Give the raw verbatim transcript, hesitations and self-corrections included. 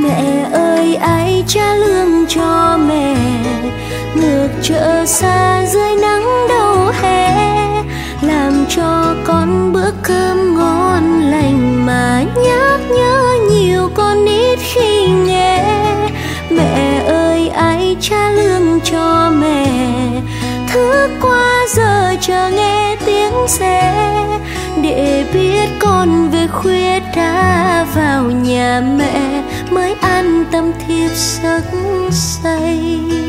Mẹ ơi ai trả lương cho mẹ, ngược chợ xa dưới nắng đầu hè, làm cho con bữa cơm ngon lành mà nhắc nhớ nhiều con ít khi nghe. Mẹ ơi ai trả lương cho mẹ, thức qua giờ chờ nghe tiếng xe, để biết con về khuya đã vào nhà mẹ mới an tâm thiếp giấc say.